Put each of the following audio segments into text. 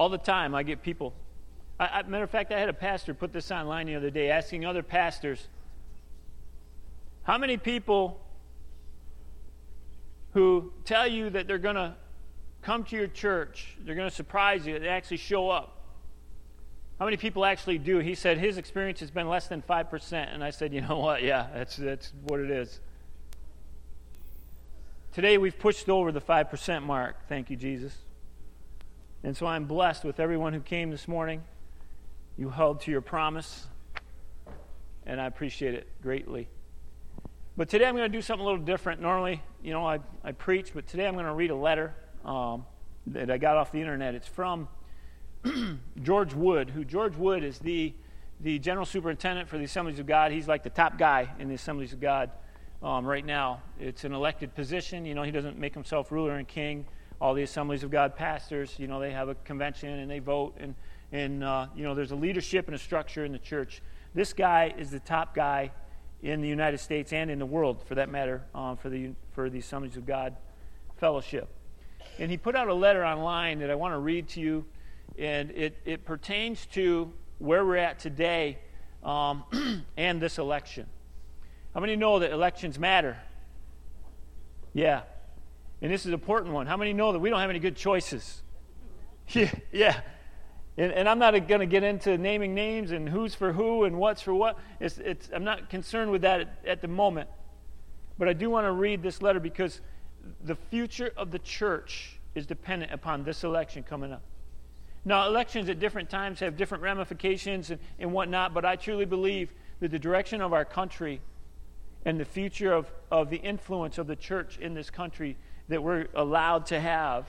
All the time I get people. Matter of fact, I had a pastor put this online the other day asking other pastors, how many people who tell you that they're going to come to your church, they're going to surprise you, they actually show up? How many people actually do? He said his experience has been less than 5%. And I said, you know what? Yeah, that's what it is. Today we've pushed over the 5% mark. Thank you, Jesus. And so I'm blessed with everyone who came this morning. You held to your promise, and I appreciate it greatly. But today I'm going to do something a little different. Normally, I preach, but today I'm going to read a letter that I got off the internet. It's from George Wood, George Wood is the general superintendent for the Assemblies of God. He's like the top guy in the Assemblies of God right now. It's an elected position. He doesn't make himself ruler and king. All the Assemblies of God pastors, they have a convention and they vote, and there's a leadership and a structure in the church. This guy is the top guy in the United States and in the world, for that matter, for the Assemblies of God fellowship. And he put out a letter online that I want to read to you. And it pertains to where we're at today and this election. How many know that elections matter? Yeah. And this is an important one. How many know that we don't have any good choices? Yeah. And I'm not going to get into naming names and who's for who and what's for what. I'm not concerned with that at the moment. But I do want to read this letter because the future of the church is dependent upon this election coming up. Now, elections at different times have different ramifications and whatnot, but I truly believe that the direction of our country and the future of the influence of the church in this country that we're allowed to have,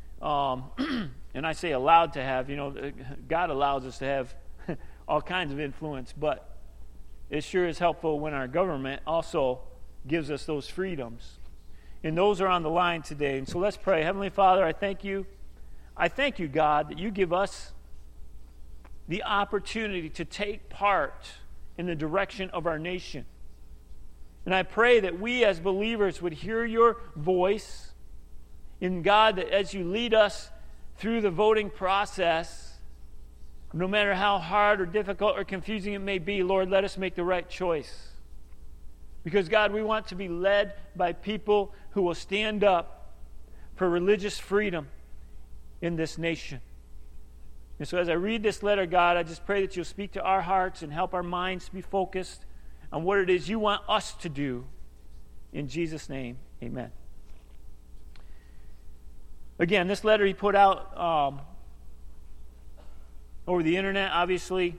and I say allowed to have, God allows us to have all kinds of influence, but it sure is helpful when our government also gives us those freedoms. And those are on the line today. And so let's pray. Heavenly Father, I thank you. I thank you, God, that you give us the opportunity to take part in the direction of our nation. And I pray that we as believers would hear your voice. And God, that as you lead us through the voting process, no matter how hard or difficult or confusing it may be, Lord, let us make the right choice. Because, God, we want to be led by people who will stand up for religious freedom in this nation. And so as I read this letter, God, I just pray that you'll speak to our hearts and help our minds to be focused on what it is you want us to do. In Jesus' name, amen. Again, this letter he put out over the internet, obviously.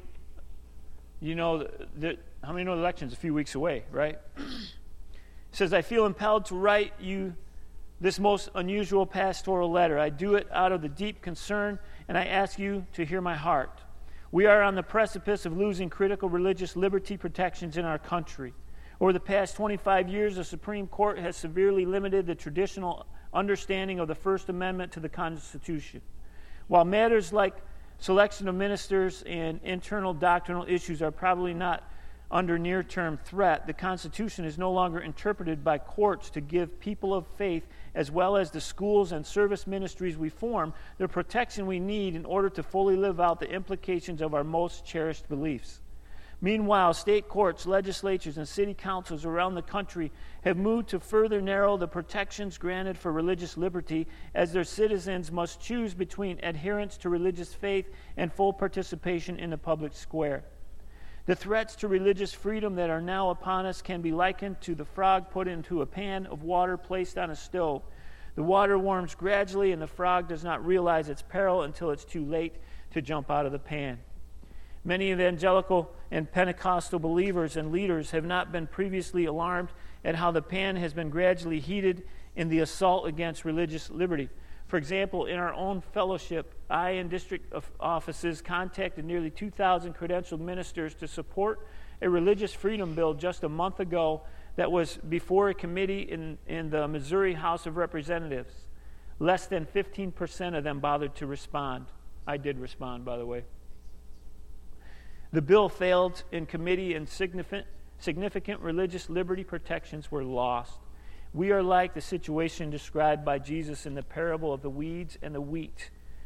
How many know the election's a few weeks away, right? It says, I feel impelled to write you this most unusual pastoral letter. I do it out of the deep concern, and I ask you to hear my heart. We are on the precipice of losing critical religious liberty protections in our country. Over the past 25 years, the Supreme Court has severely limited the traditional understanding of the First Amendment to the Constitution. While matters like selection of ministers and internal doctrinal issues are probably not under near-term threat, the Constitution is no longer interpreted by courts to give people of faith, as well as the schools and service ministries we form, the protection we need in order to fully live out the implications of our most cherished beliefs. Meanwhile, state courts, legislatures, and city councils around the country have moved to further narrow the protections granted for religious liberty, as their citizens must choose between adherence to religious faith and full participation in the public square. The threats to religious freedom that are now upon us can be likened to the frog put into a pan of water placed on a stove. The water warms gradually, and the frog does not realize its peril until it's too late to jump out of the pan. Many evangelical and Pentecostal believers and leaders have not been previously alarmed at how the pan has been gradually heated in the assault against religious liberty. For example, in our own fellowship, I and district offices contacted nearly 2,000 credentialed ministers to support a religious freedom bill just a month ago that was before a committee in the Missouri House of Representatives. Less than 15% of them bothered to respond. I did respond, by the way. The bill failed in committee, and significant religious liberty protections were lost. We are like the situation described by Jesus in the parable of the weeds and the wheat.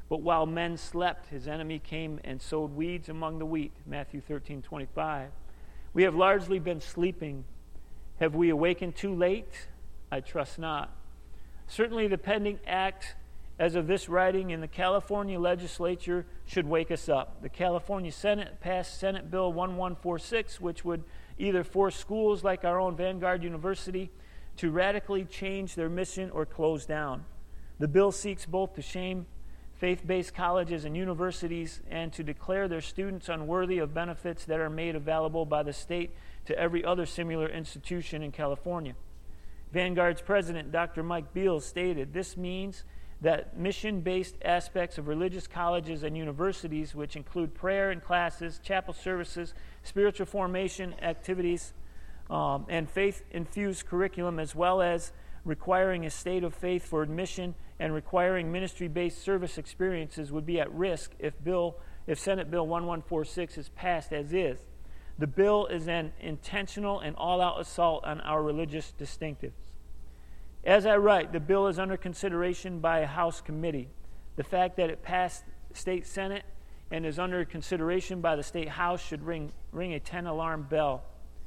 But while men slept, his enemy came and sowed weeds among the wheat. Matthew 13:25. We have largely been sleeping. Have we awakened too late? I trust not. Certainly the pending act as of this writing in the California legislature should wake us up. The California Senate passed Senate Bill 1146, which would either force schools like our own Vanguard University to radically change their mission or close down. The bill seeks both to shame faith-based colleges and universities and to declare their students unworthy of benefits that are made available by the state to every other similar institution in California. Vanguard's president, Dr. Mike Beals, stated, "This means that mission-based aspects of religious colleges and universities, which include prayer and classes, chapel services, spiritual formation activities, and faith-infused curriculum, as well as requiring a state of faith for admission and requiring ministry-based service experiences, would be at risk if Senate Bill 1146 is passed as is. The bill is an intentional and all-out assault on our religious distinctives." As I write, the bill is under consideration by a House committee. The fact that it passed state Senate and is under consideration by the state House should ring a 10-alarm bell.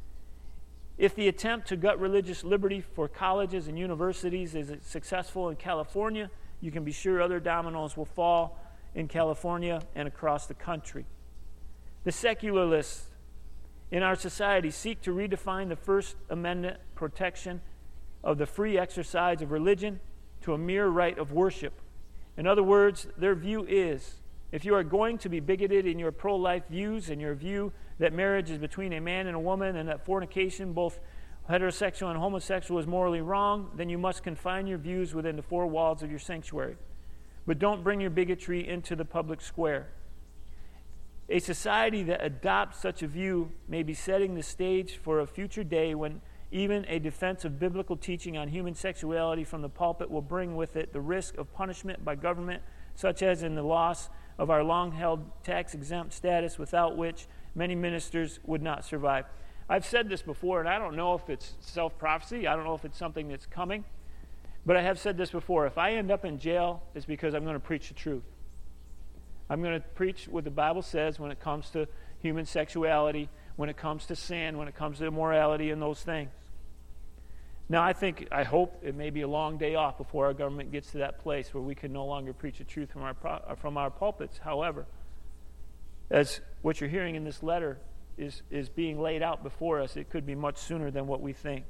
If the attempt to gut religious liberty for colleges and universities is successful in California, you can be sure other dominoes will fall in California and across the country. The secularists in our society seek to redefine the First Amendment protection of the free exercise of religion to a mere right of worship. In other words, their view is, if you are going to be bigoted in your pro-life views and your view that marriage is between a man and a woman and that fornication, both heterosexual and homosexual, is morally wrong, then you must confine your views within the four walls of your sanctuary. But don't bring your bigotry into the public square. A society that adopts such a view may be setting the stage for a future day when even a defense of biblical teaching on human sexuality from the pulpit will bring with it the risk of punishment by government, such as in the loss of our long-held tax-exempt status, without which many ministers would not survive. I've said this before, and I don't know if it's self-prophecy. I don't know if it's something that's coming. But I have said this before. If I end up in jail, it's because I'm going to preach the truth. I'm going to preach what the Bible says when it comes to human sexuality, when it comes to sin, when it comes to immorality and those things. Now, I hope it may be a long day off before our government gets to that place where we can no longer preach the truth from our pulpits. However, as what you're hearing in this letter is being laid out before us, it could be much sooner than what we think.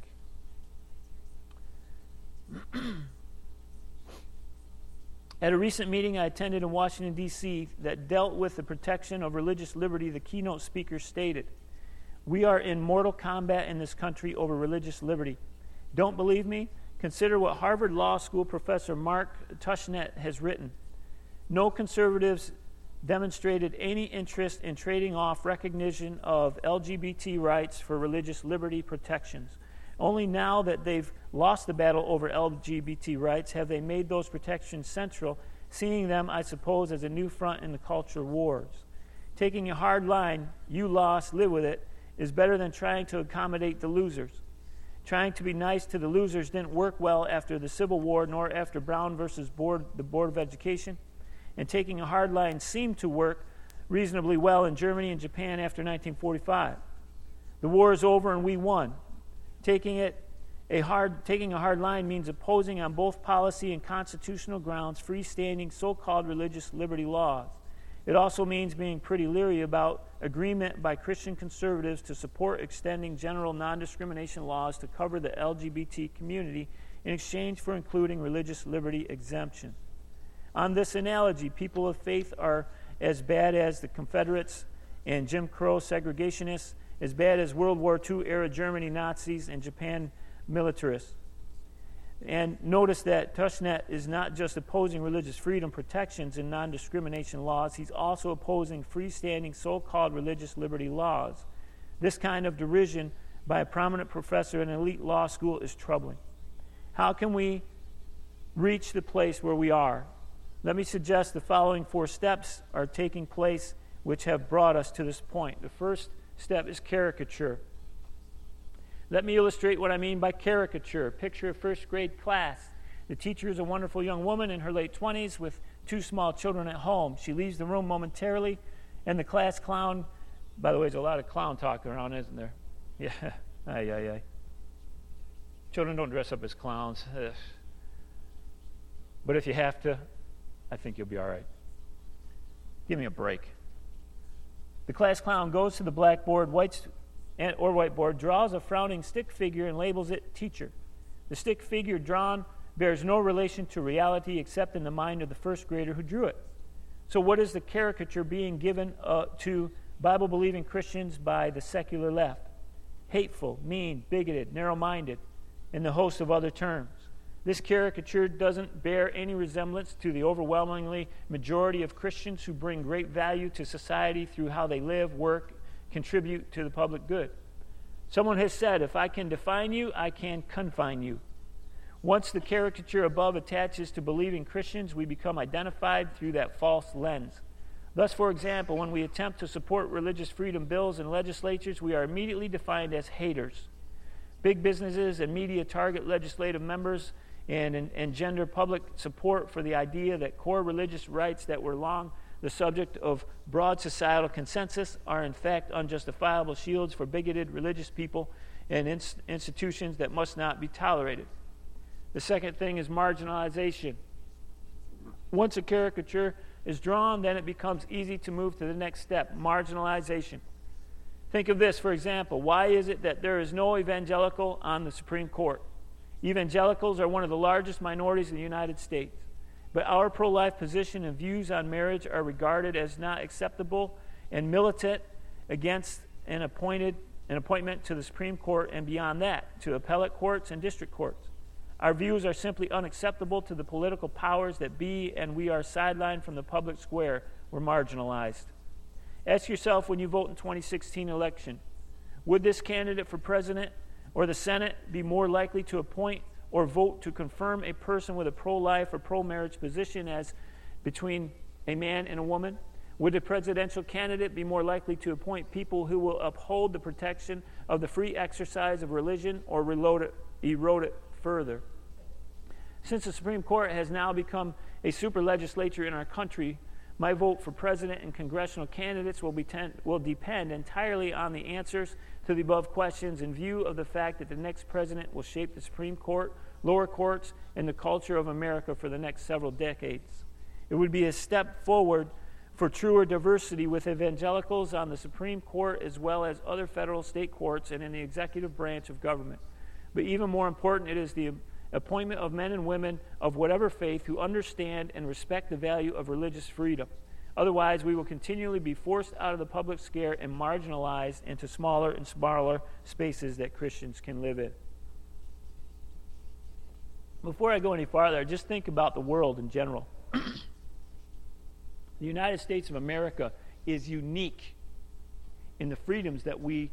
At a recent meeting I attended in Washington, D.C. that dealt with the protection of religious liberty, the keynote speaker stated, "We are in mortal combat in this country over religious liberty. Don't believe me? Consider what Harvard Law School professor Mark Tushnet has written. No conservatives demonstrated any interest in trading off recognition of LGBT rights for religious liberty protections. Only now that they've lost the battle over LGBT rights have they made those protections central, seeing them, I suppose, as a new front in the culture wars. Taking a hard line, you lost, live with it, is better than trying to accommodate the losers. Trying to be nice to the losers didn't work well after the Civil War, nor after Brown versus the Board of Education. And taking a hard line seemed to work reasonably well in Germany and Japan after 1945. The war is over and we won. Taking a hard line means opposing on both policy and constitutional grounds freestanding so-called religious liberty laws. It also means being pretty leery about agreement by Christian conservatives to support extending general non-discrimination laws to cover the LGBT community in exchange for including religious liberty exemption. On this analogy, people of faith are as bad as the Confederates and Jim Crow segregationists, as bad as World War II-era Germany Nazis and Japan militarists. And notice that Tushnet is not just opposing religious freedom protections and non-discrimination laws, he's also opposing freestanding so-called religious liberty laws. This kind of derision by a prominent professor in an elite law school is troubling. How can we reach the place where we are? Let me suggest the following 4 steps are taking place which have brought us to this point. The first step is caricature. Let me illustrate what I mean by caricature. Picture a first grade class. The teacher is a wonderful young woman in her late 20s with 2 small children at home. She leaves the room momentarily, and the class clown, by the way, there's a lot of clown talk around, isn't there? Yeah, aye. Children don't dress up as clowns. Ugh. But if you have to, I think you'll be all right. Give me a break. The class clown goes to the blackboard or whiteboard, draws a frowning stick figure, and labels it teacher. The stick figure drawn bears no relation to reality except in the mind of the first grader who drew it. So what is the caricature being given to Bible-believing Christians by the secular left? Hateful, mean, bigoted, narrow-minded, and the host of other terms. This caricature doesn't bear any resemblance to the overwhelmingly majority of Christians who bring great value to society through how they live, work, contribute to the public good. Someone has said, if I can define you, I can confine you. Once the caricature above attaches to believing Christians, we become identified through that false lens. Thus, for example, when we attempt to support religious freedom bills in legislatures, we are immediately defined as haters. Big businesses and media target legislative members and engender public support for the idea that core religious rights that were long the subject of broad societal consensus are in fact unjustifiable shields for bigoted religious people and institutions that must not be tolerated. The second thing is marginalization. Once a caricature is drawn, then it becomes easy to move to the next step, marginalization. Think of this, for example. Why is it that there is no evangelical on the Supreme Court? Evangelicals are one of the largest minorities in the United States. But our pro-life position and views on marriage are regarded as not acceptable and militant against an appointment to the Supreme Court and beyond that, to appellate courts and district courts. Our views are simply unacceptable to the political powers that be, and we are sidelined from the public square. We're marginalized. Ask yourself when you vote in 2016 election, would this candidate for president or the Senate be more likely to appoint or vote to confirm a person with a pro-life or pro-marriage position as between a man and a woman? Would the presidential candidate be more likely to appoint people who will uphold the protection of the free exercise of religion or erode it further? Since the Supreme Court has now become a super legislature in our country, my vote for president and congressional candidates will depend entirely on the answers to the above questions in view of the fact that the next president will shape the Supreme Court, lower courts, and the culture of America for the next several decades. It would be a step forward for truer diversity with evangelicals on the Supreme Court as well as other federal, state courts, and in the executive branch of government. But even more important, it is the appointment of men and women of whatever faith who understand and respect the value of religious freedom. Otherwise, we will continually be forced out of the public square and marginalized into smaller and smaller spaces that Christians can live in. Before I go any farther, just think about the world in general. The United States of America is unique in the freedoms that we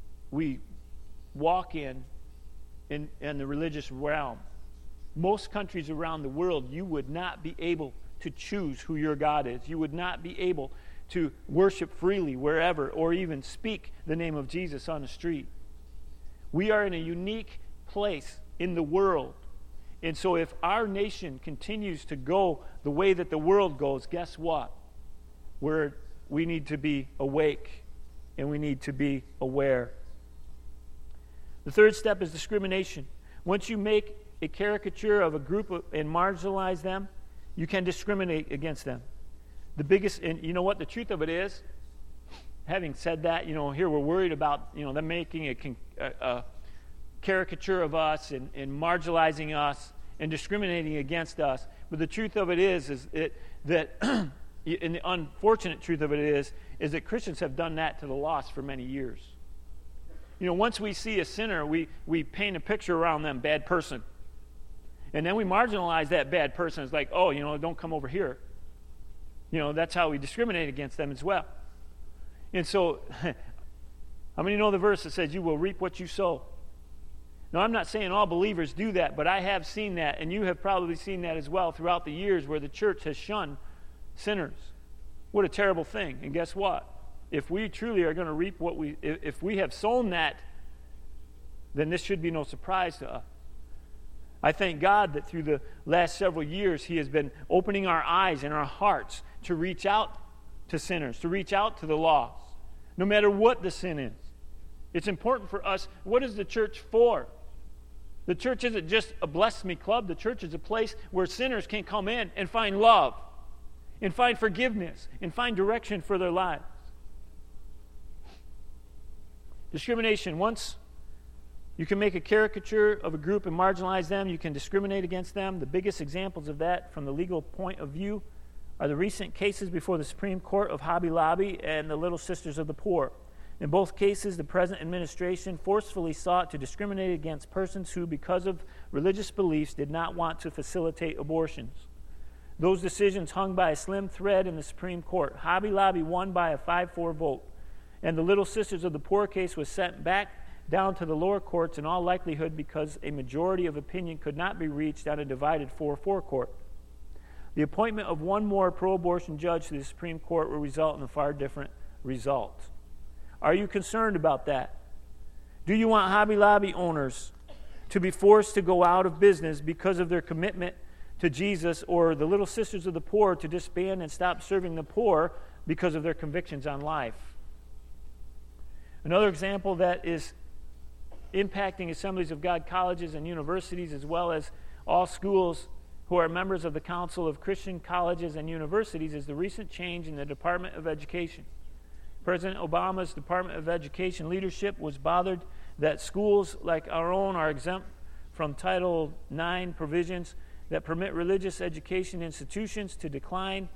walk in the religious realm. Most countries around the world, you would not be able to choose who your God is. You would not be able to worship freely wherever or even speak the name of Jesus on the street. We are in a unique place in the world. And so if our nation continues to go the way that the world goes, guess what? We need to be awake and we need to be aware. The third step is discrimination. Once you make a caricature of a group and marginalize them, you can discriminate against them. And you know what the truth of it is? Having said that, here we're worried about, them making a caricature of us and marginalizing us and discriminating against us. But the truth of it is that and the unfortunate truth of it is that Christians have done that to the lost for many years. Once we see a sinner, we paint a picture around them, bad person. And then we marginalize that bad person. It's like, don't come over here. That's how we discriminate against them as well. And so, how many know the verse that says, you will reap what you sow? Now, I'm not saying all believers do that, but I have seen that, and you have probably seen that as well throughout the years where the church has shunned sinners. What a terrible thing. And guess what? If we truly are going to reap if we have sown that, then this should be no surprise to us. I thank God that through the last several years, He has been opening our eyes and our hearts to reach out to sinners, to reach out to the lost, no matter what the sin is. It's important for us. What is the church for? The church isn't just a bless me club. The church is a place where sinners can come in and find love, and find forgiveness, and find direction for their lives. Discrimination. Once you can make a caricature of a group and marginalize them, you can discriminate against them. The biggest examples of that from the legal point of view are the recent cases before the Supreme Court of Hobby Lobby and the Little Sisters of the Poor. In both cases, the present administration forcefully sought to discriminate against persons who, because of religious beliefs, did not want to facilitate abortions. Those decisions hung by a slim thread in the Supreme Court. Hobby Lobby won by a 5-4 vote, and the Little Sisters of the Poor case was sent back down to the lower courts in all likelihood because a majority of opinion could not be reached on a divided 4-4 court. The appointment of one more pro-abortion judge to the Supreme Court will result in a far different result. Are you concerned about that? Do you want Hobby Lobby owners to be forced to go out of business because of their commitment to Jesus, or the Little Sisters of the Poor to disband and stop serving the poor because of their convictions on life? Another example that is impacting Assemblies of God colleges and universities, as well as all schools who are members of the Council of Christian Colleges and Universities, is the recent change in the Department of Education. President Obama's Department of Education leadership was bothered that schools like our own are exempt from Title IX provisions that permit religious education institutions to decline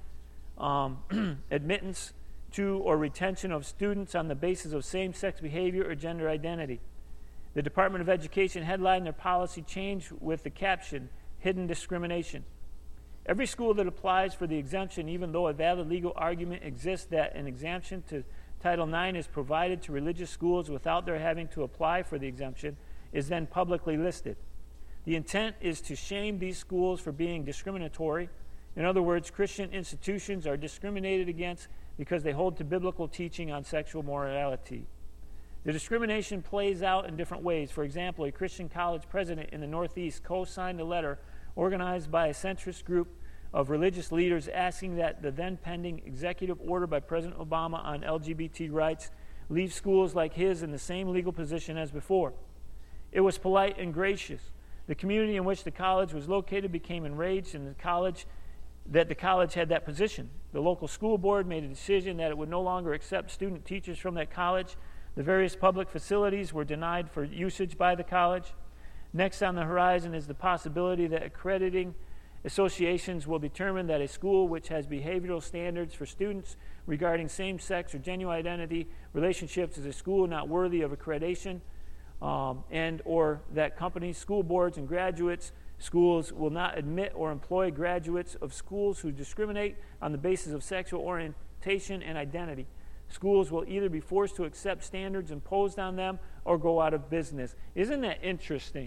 admittance to or retention of students on the basis of same-sex behavior or gender identity. The Department of Education headlined their policy change with the caption, "Hidden Discrimination." Every school that applies for the exemption, even though a valid legal argument exists that an exemption to Title IX is provided to religious schools without their having to apply for the exemption, is then publicly listed. The intent is to shame these schools for being discriminatory. In other words, Christian institutions are discriminated against because they hold to biblical teaching on sexual morality. The discrimination plays out in different ways. For example, a Christian college president in the Northeast co-signed a letter organized by a centrist group of religious leaders asking that the then-pending executive order by President Obama on LGBT rights leave schools like his in the same legal position as before. It was polite and gracious. The community in which the college was located became enraged in the college had that position. The local school board made a decision that it would no longer accept student teachers from that college. The various public facilities were denied for usage by the college. Next on the horizon is the possibility that accrediting associations will determine that a school which has behavioral standards for students regarding same-sex or gender identity relationships is a school not worthy of accreditation, and or that companies, school boards, and graduates schools will not admit or employ graduates of schools who discriminate on the basis of sexual orientation and identity. Schools will either be forced to accept standards imposed on them or go out of business. Isn't that interesting?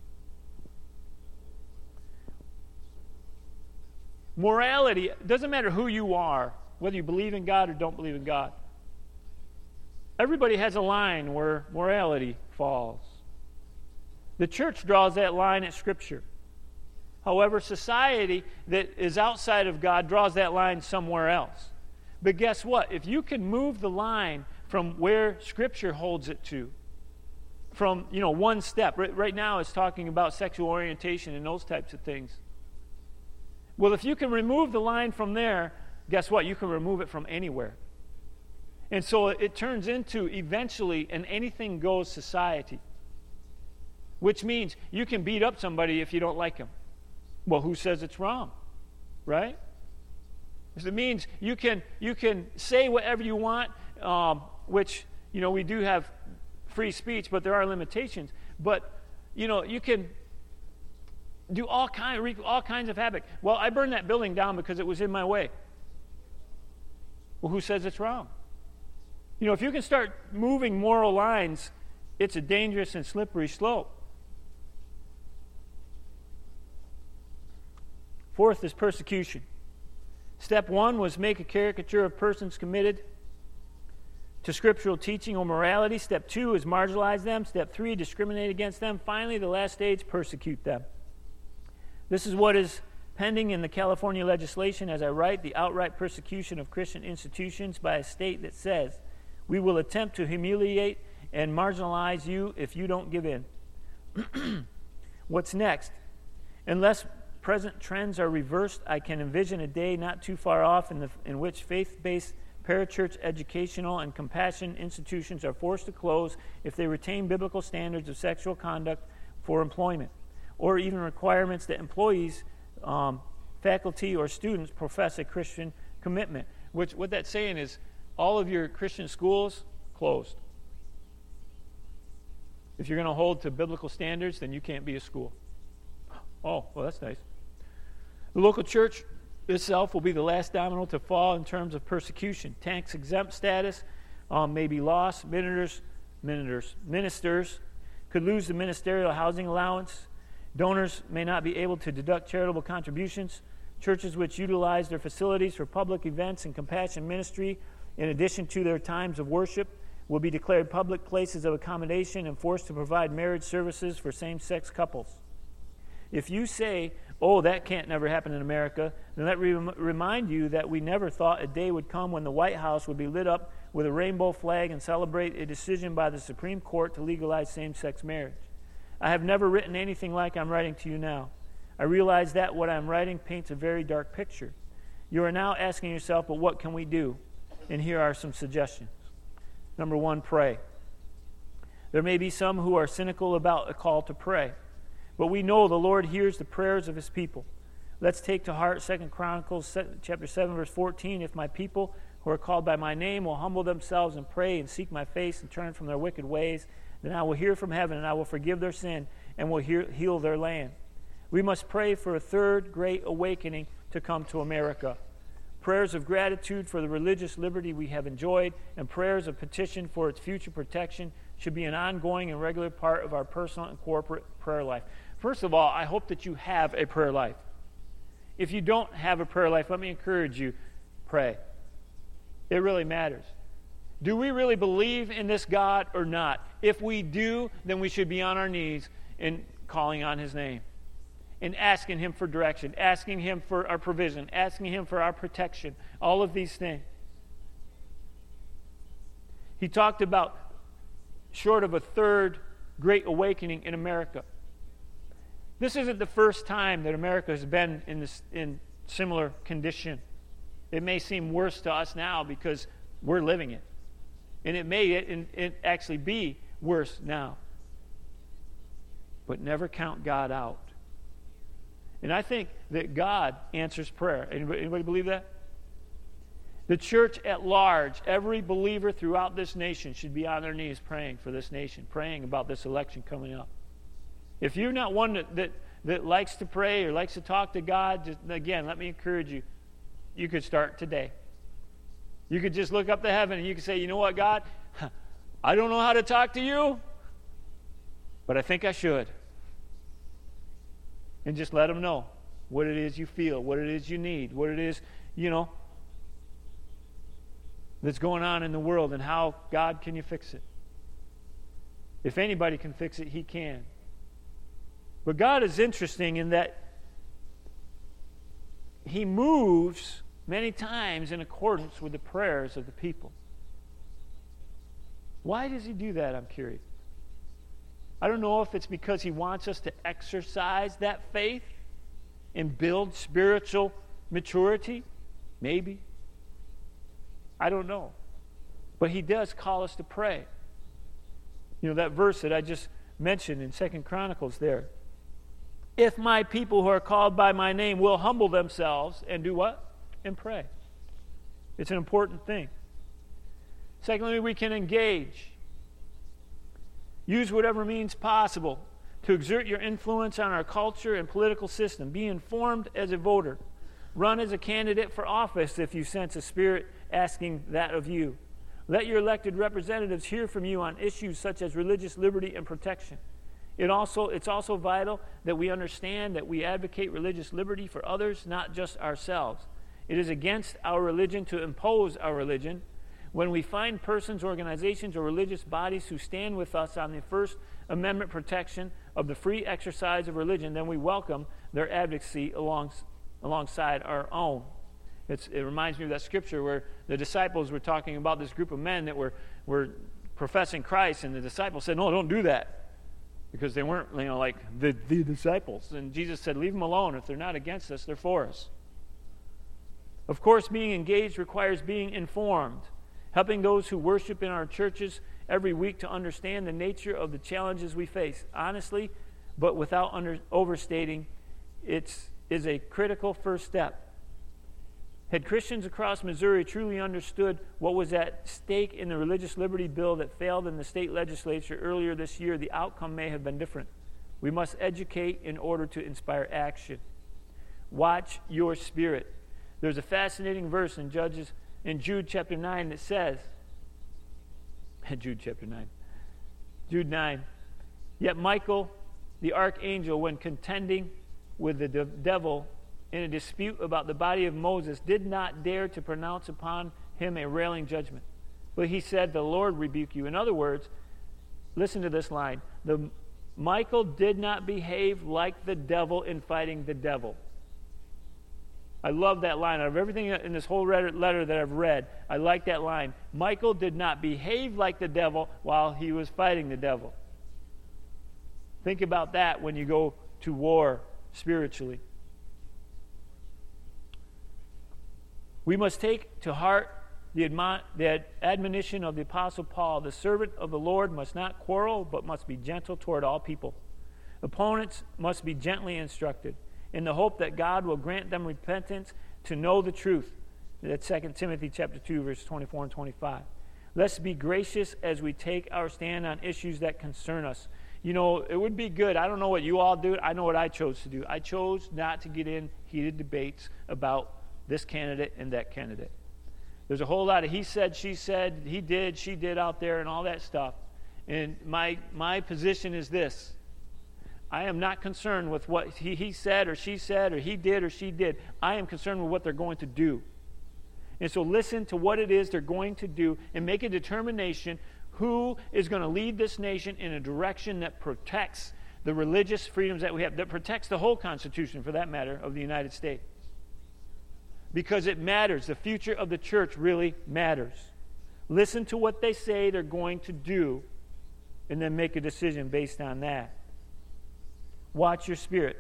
Morality, doesn't matter who you are, whether you believe in God or don't believe in God. Everybody has a line where morality falls. The church draws that line at Scripture. However, society that is outside of God draws that line somewhere else. But guess what? If you can move the line from where Scripture holds it to, from one step. Right now it's talking about sexual orientation and those types of things. Well, if you can remove the line from there, guess what? You can remove it from anywhere. And so it turns into eventually an anything-goes society, which means you can beat up somebody if you don't like him. Well, who says it's wrong? Right? It means you can say whatever you want, which, we do have free speech, but there are limitations. But, you can do all kinds of havoc. Well, I burned that building down because it was in my way. Well, who says it's wrong? If you can start moving moral lines, it's a dangerous and slippery slope. Fourth is persecution. Step 1 was make a caricature of persons committed to scriptural teaching or morality. Step 2 is marginalize them. Step 3, discriminate against them. Finally, the last stage, persecute them. This is what is pending in the California legislation as I write, the outright persecution of Christian institutions by a state that says, we will attempt to humiliate and marginalize you if you don't give in. What's next? Unless present trends are reversed, I can envision a day not too far off in which faith-based parachurch educational and compassion institutions are forced to close if they retain biblical standards of sexual conduct for employment, or even requirements that employees, faculty, or students profess a Christian commitment. What that's saying is all of your Christian schools closed. If you're going to hold to biblical standards, then you can't be a school. Oh, well, that's nice. The local church itself will be the last domino to fall in terms of persecution. Tax exempt status may be lost. Ministers could lose the ministerial housing allowance. Donors may not be able to deduct charitable contributions. Churches which utilize their facilities for public events and compassion ministry, in addition to their times of worship, will be declared public places of accommodation and forced to provide marriage services for same-sex couples. If you say, oh, that can't never happen in America, then let me remind you that we never thought a day would come when the White House would be lit up with a rainbow flag and celebrate a decision by the Supreme Court to legalize same-sex marriage. I have never written anything like I'm writing to you now. I realize that what I'm writing paints a very dark picture. You are now asking yourself, but what can we do? And here are some suggestions. Number one, pray. There may be some who are cynical about a call to pray, but we know the Lord hears the prayers of his people. Let's take to heart 2 Chronicles chapter 7, verse 14. If my people who are called by my name will humble themselves and pray and seek my face and turn from their wicked ways, then I will hear from heaven and I will forgive their sin and will heal their land. We must pray for a third great awakening to come to America. Prayers of gratitude for the religious liberty we have enjoyed and prayers of petition for its future protection should be an ongoing and regular part of our personal and corporate prayer life. First of all, I hope that you have a prayer life. If you don't have a prayer life, let me encourage you, pray. It really matters. Do we really believe in this God or not? If we do, then we should be on our knees and calling on his name and asking him for direction, asking him for our provision, asking him for our protection, all of these things. He talked about short of a third great awakening in America. This isn't the first time that America has been in similar condition. It may seem worse to us now because we're living it. And it may actually be worse now. But never count God out. And I think that God answers prayer. Anybody believe that? The church at large, every believer throughout this nation should be on their knees praying for this nation, praying about this election coming up. If you're not one that likes to pray or likes to talk to God, just, again, let me encourage you. You could start today. You could just look up to heaven and you could say, you know what, God? I don't know how to talk to you, but I think I should. And just let him know what it is you feel, what it is you need, what it is, that's going on in the world, and how, God, can you fix it? If anybody can fix it, he can. But God is interesting in that he moves many times in accordance with the prayers of the people. Why does he do that, I'm curious. I don't know if it's because he wants us to exercise that faith and build spiritual maturity. Maybe. I don't know. But he does call us to pray. That verse that I just mentioned in 2 Chronicles there. If my people who are called by my name will humble themselves and do what? And pray. It's an important thing. Secondly, we can engage. Use whatever means possible to exert your influence on our culture and political system. Be informed as a voter. Run as a candidate for office if you sense a spirit asking that of you. Let your elected representatives hear from you on issues such as religious liberty and protection. It's also vital that we understand that we advocate religious liberty for others, not just ourselves. It is against our religion to impose our religion. When we find persons, organizations, or religious bodies who stand with us on the First Amendment protection of the free exercise of religion, then we welcome their advocacy alongside our own. It reminds me of that scripture where the disciples were talking about this group of men that were professing Christ, and the disciples said, no, don't do that, because they weren't like the disciples. And Jesus said, leave them alone. If they're not against us, they're for us. Of course, being engaged requires being informed, helping those who worship in our churches every week to understand the nature of the challenges we face. Honestly, but without overstating, it is a critical first step. Had Christians across Missouri truly understood what was at stake in the religious liberty bill that failed in the state legislature earlier this year, the outcome may have been different. We must educate in order to inspire action. Watch your spirit. There's a fascinating verse in Jude chapter 9 that says, Jude 9, yet Michael, the archangel, when contending with the devil in a dispute about the body of Moses, did not dare to pronounce upon him a railing judgment. But he said, the Lord rebuke you. In other words, listen to this line. Michael did not behave like the devil in fighting the devil. I love that line. Out of everything in this whole letter that I've read, I like that line. Michael did not behave like the devil while he was fighting the devil. Think about that when you go to war spiritually. We must take to heart the admonition of the Apostle Paul. The servant of the Lord must not quarrel, but must be gentle toward all people. Opponents must be gently instructed, in the hope that God will grant them repentance to know the truth. That's 2 Timothy chapter 2, verses 24 and 25. Let's be gracious as we take our stand on issues that concern us. You know, it would be good. I don't know what you all do. I know what I chose to do. I chose not to get in heated debates about this candidate and that candidate. There's a whole lot of he said, she said, he did, she did out there and all that stuff. And my position is this. I am not concerned with what he said or she said or he did or she did. I am concerned with what they're going to do. And so listen to what it is they're going to do and make a determination who is going to lead this nation in a direction that protects the religious freedoms that we have, that protects the whole Constitution, for that matter, of the United States. Because it matters. The future of the church really matters. Listen to what they say they're going to do and then make a decision based on that. Watch your spirit.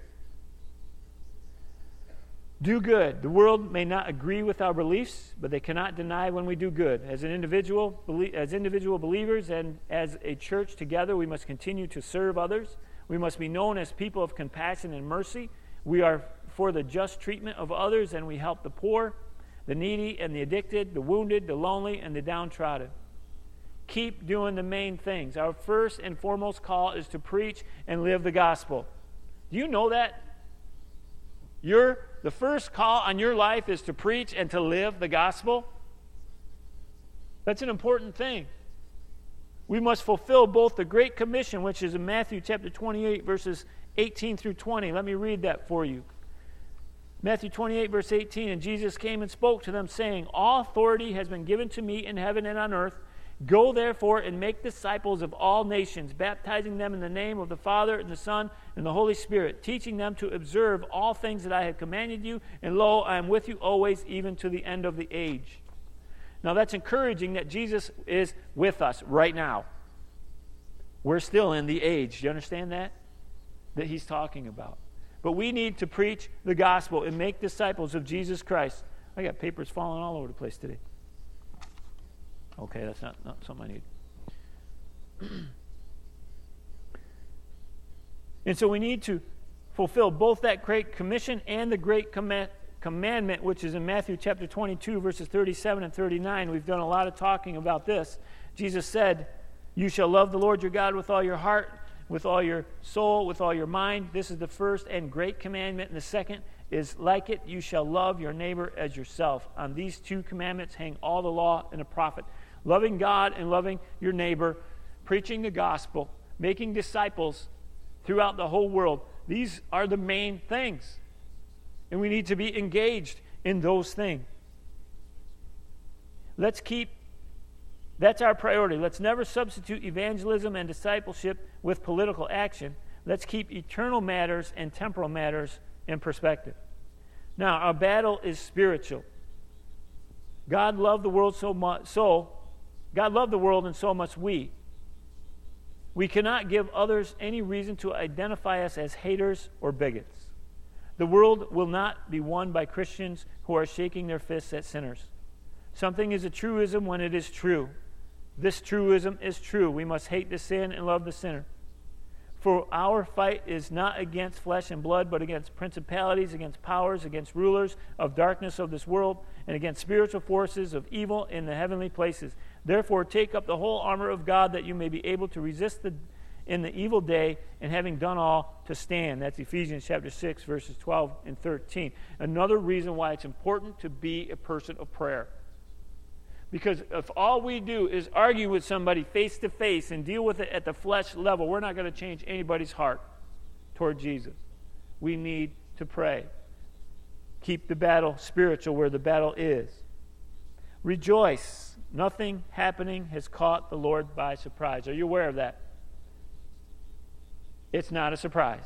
Do good. The world may not agree with our beliefs, but they cannot deny when we do good. As individual believers and as a church together, we must continue to serve others. We must be known as people of compassion and mercy. We are for the just treatment of others, and we help the poor, the needy and the addicted, the wounded, the lonely, and the downtrodden. Keep doing the main things. Our first and foremost call is to preach and live the gospel. Do you know that? The first call on your life is to preach and to live the gospel. That's an important thing. We must fulfill both the Great Commission, which is in Matthew chapter 28, verses 18 through 20. Let me read that for you. Matthew 28, verse 18, and Jesus came and spoke to them, saying, all authority has been given to me in heaven and on earth. Go therefore and make disciples of all nations, baptizing them in the name of the Father and the Son and the Holy Spirit, teaching them to observe all things that I have commanded you, and lo, I am with you always, even to the end of the age. Now that's encouraging that Jesus is with us right now. We're still in the age. Do you understand that? That he's talking about. But we need to preach the gospel and make disciples of Jesus Christ. I got papers falling all over the place today. Okay, that's not something I need. And so we need to fulfill both that Great Commission and the Great Commandment, which is in Matthew chapter 22, verses 37 and 39. We've done a lot of talking about this. Jesus said, you shall love the Lord your God with all your heart, with all your soul, with all your mind. This is the first and great commandment. And the second is like it, you shall love your neighbor as yourself. On these two commandments hang all the law and the prophet. Loving God and loving your neighbor, preaching the gospel, making disciples throughout the whole world. These are the main things. And we need to be engaged in those things. That's our priority. Let's never substitute evangelism and discipleship with political action. Let's keep eternal matters and temporal matters in perspective. Now, our battle is spiritual. God loved the world God loved the world, and so must we. We cannot give others any reason to identify us as haters or bigots. The world will not be won by Christians who are shaking their fists at sinners. Something is a truism when it is true. This truism is true. We must hate the sin and love the sinner. For our fight is not against flesh and blood, but against principalities, against powers, against rulers of darkness of this world, and against spiritual forces of evil in the heavenly places. Therefore, take up the whole armor of God, that you may be able to resist in the evil day, and having done all, to stand. That's Ephesians chapter 6, verses 12 and 13. Another reason why it's important to be a person of prayer. Because if all we do is argue with somebody face to face and deal with it at the flesh level, we're not going to change anybody's heart toward Jesus. We need to pray. Keep the battle spiritual where the battle is. Rejoice. Nothing happening has caught the Lord by surprise. Are you aware of that? It's not a surprise.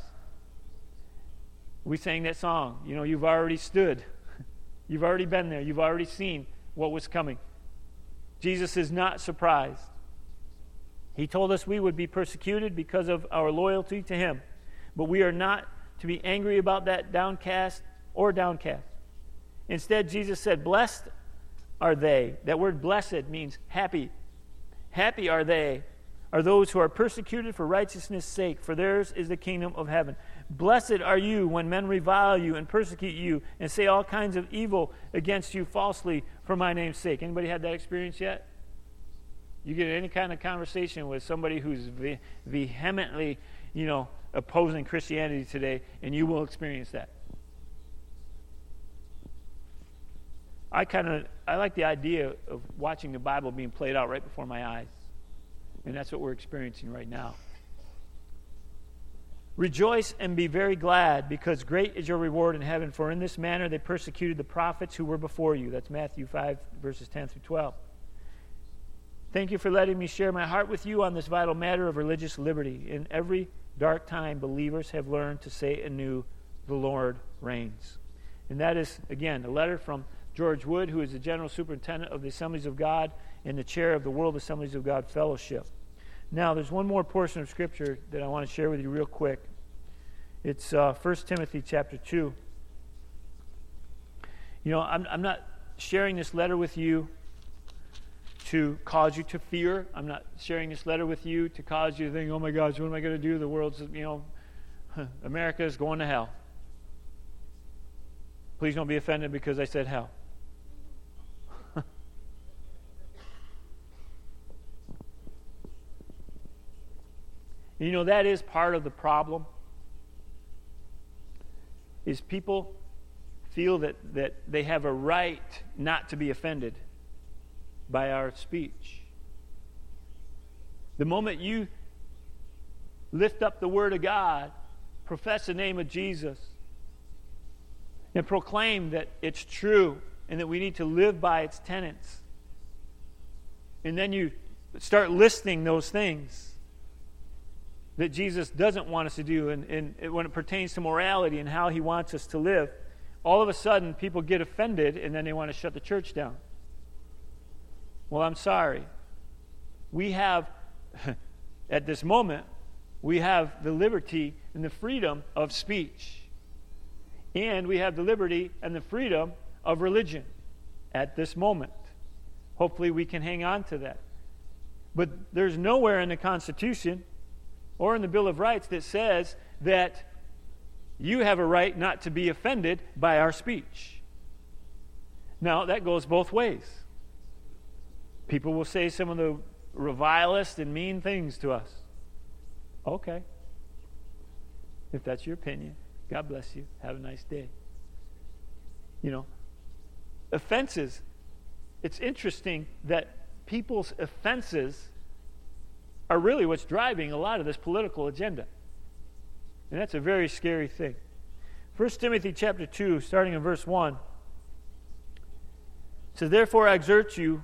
We sang that song. You know, you've already stood. You've already been there. You've already seen what was coming. Jesus is not surprised. He told us we would be persecuted because of our loyalty to Him. But we are not to be angry about that, downcast. Instead, Jesus said, blessed are they. That word blessed means happy. Happy are those who are persecuted for righteousness' sake, for theirs is the kingdom of heaven. Blessed are you when men revile you and persecute you and say all kinds of evil against you falsely for my name's sake. Anybody had that experience yet? You get any kind of conversation with somebody who's vehemently, opposing Christianity today, and you will experience that. I like the idea of watching the Bible being played out right before my eyes. And that's what we're experiencing right now. Rejoice and be very glad, because great is your reward in heaven, for in this manner they persecuted the prophets who were before you. That's Matthew 5, verses 10 through 12. Thank you for letting me share my heart with you on this vital matter of religious liberty. In every dark time, believers have learned to say anew, the Lord reigns. And that is, again, a letter from George Wood, who is the General Superintendent of the Assemblies of God and the Chair of the World Assemblies of God Fellowship. Now, there's one more portion of Scripture that I want to share with you real quick. It's 1 Timothy chapter 2. I'm not sharing this letter with you to cause you to fear. I'm not sharing this letter with you to cause you to think, oh my gosh, what am I going to do? The world's, America is going to hell. Please don't be offended because I said hell. That is part of the problem, is people feel that they have a right not to be offended by our speech. The moment you lift up the Word of God, profess the name of Jesus, and proclaim that it's true and that we need to live by its tenets, and then you start listing those things that Jesus doesn't want us to do, and when it pertains to morality and how He wants us to live, all of a sudden people get offended and then they want to shut the church down. Well, I'm sorry. We have, at this moment, we have the liberty and the freedom of speech. And we have the liberty and the freedom of religion at this moment. Hopefully we can hang on to that. But there's nowhere in the Constitution or in the Bill of Rights that says that you have a right not to be offended by our speech. Now, that goes both ways. People will say some of the revilest and mean things to us. Okay. If that's your opinion, God bless you. Have a nice day. Offenses. It's interesting that people's offenses are really what's driving a lot of this political agenda. And that's a very scary thing. 1 Timothy chapter 2, starting in verse 1, says, therefore I exhort you,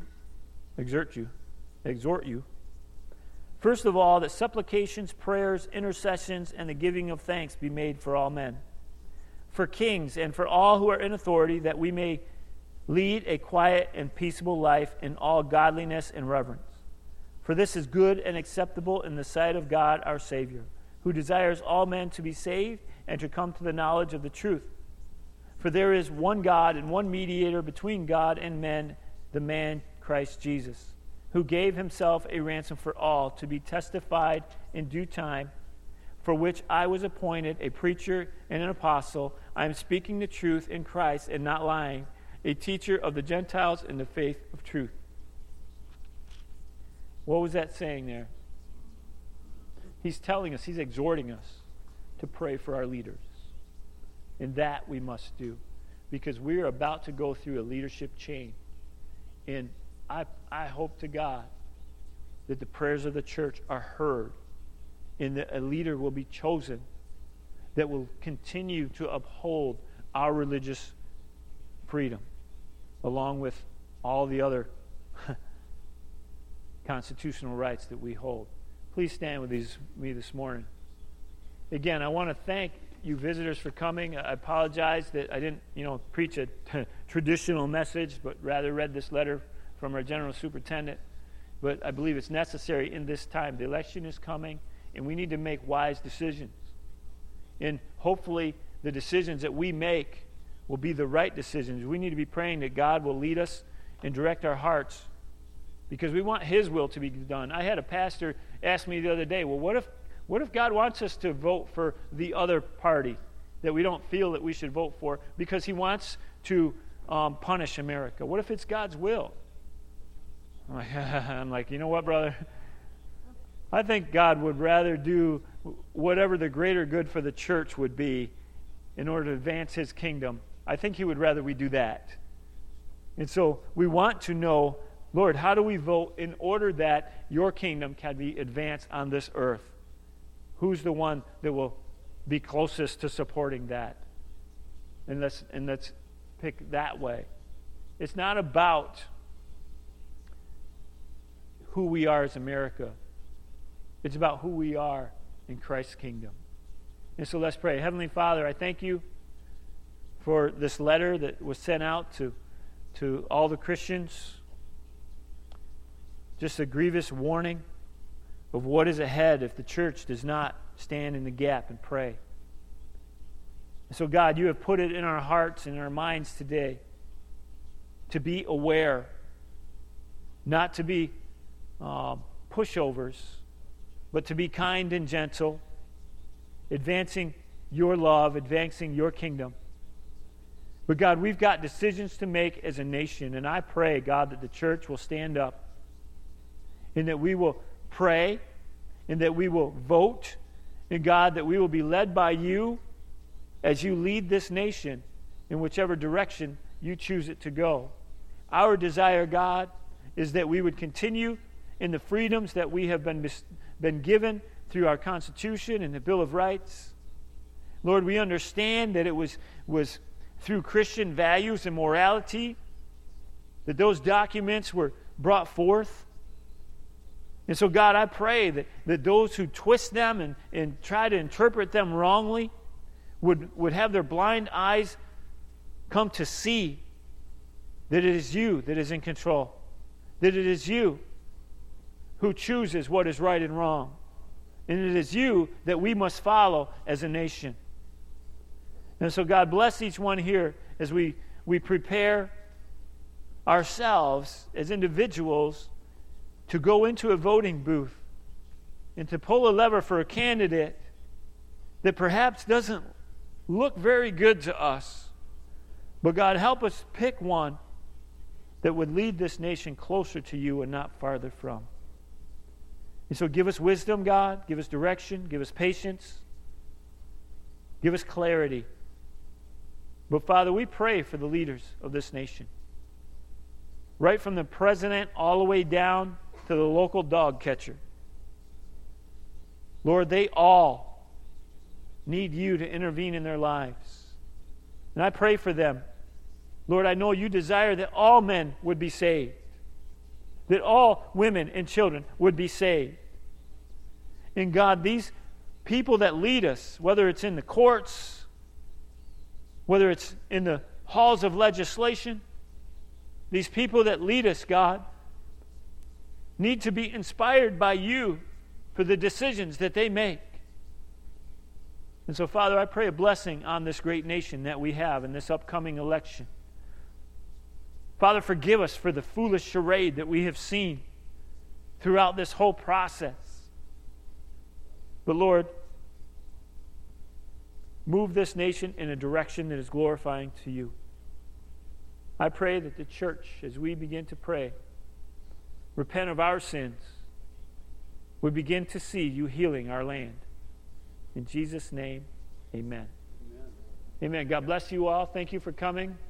first of all, that supplications, prayers, intercessions, and the giving of thanks be made for all men, for kings and for all who are in authority, that we may lead a quiet and peaceable life in all godliness and reverence. For this is good and acceptable in the sight of God our Savior, who desires all men to be saved and to come to the knowledge of the truth. For there is one God and one mediator between God and men, the man Christ Jesus, who gave himself a ransom for all, to be testified in due time, for which I was appointed a preacher and an apostle. I am speaking the truth in Christ and not lying, a teacher of the Gentiles in the faith of truth. What was that saying there? He's telling us, he's exhorting us to pray for our leaders. And that we must do, because we are about to go through a leadership change. And I hope to God that the prayers of the church are heard, and that a leader will be chosen that will continue to uphold our religious freedom, along with all the other constitutional rights that we hold. Please stand with me this morning. Again, I want to thank you visitors for coming. I apologize that I didn't, preach a traditional message, but rather read this letter from our general superintendent. But I believe it's necessary in this time. The election is coming, and we need to make wise decisions. And hopefully the decisions that we make will be the right decisions. We need to be praying that God will lead us and direct our hearts, because we want his will to be done. I had a pastor ask me the other day, well, what if God wants us to vote for the other party that we don't feel that we should vote for because he wants to punish America? What if it's God's will? I'm like, you know what, brother? I think God would rather do whatever the greater good for the church would be in order to advance his kingdom. I think he would rather we do that. And so we want to know, Lord, how do we vote in order that your kingdom can be advanced on this earth? Who's the one that will be closest to supporting that? And let's pick that way. It's not about who we are as America. It's about who we are in Christ's kingdom. And so let's pray. Heavenly Father, I thank you for this letter that was sent out to all the Christians. Just a grievous warning of what is ahead if the church does not stand in the gap and pray. And so, God, you have put it in our hearts and in our minds today to be aware, not to be pushovers, but to be kind and gentle, advancing your love, advancing your kingdom. But God, we've got decisions to make as a nation, and I pray, God, that the church will stand up and that we will pray and that we will vote, and God, that we will be led by you as you lead this nation in whichever direction you choose it to go. Our desire, God, is that we would continue in the freedoms that we have been given through our Constitution and the Bill of Rights. Lord, we understand that it was through Christian values and morality that those documents were brought forth. And so, God, I pray that those who twist them and try to interpret them wrongly would have their blind eyes come to see that it is you that is in control, that it is you who chooses what is right and wrong, and it is you that we must follow as a nation. And so, God, bless each one here as we prepare ourselves as individuals to go into a voting booth and to pull a lever for a candidate that perhaps doesn't look very good to us. But God, help us pick one that would lead this nation closer to you and not farther from. And so give us wisdom, God. Give us direction. Give us patience. Give us clarity. But Father, we pray for the leaders of this nation. Right from the president all the way down to the local dog catcher. Lord, they all need you to intervene in their lives. And I pray for them. Lord, I know you desire that all men would be saved, that all women and children would be saved. And God, these people that lead us, whether it's in the courts whether it's in the halls of legislation, these people that lead us, God, need to be inspired by you for the decisions that they make. And so, Father, I pray a blessing on this great nation that we have in this upcoming election. Father, forgive us for the foolish charade that we have seen throughout this whole process. But Lord, move this nation in a direction that is glorifying to you. I pray that the church, as we begin to pray, repent of our sins, we begin to see you healing our land. In Jesus' name, amen. Amen. God bless you all. Thank you for coming.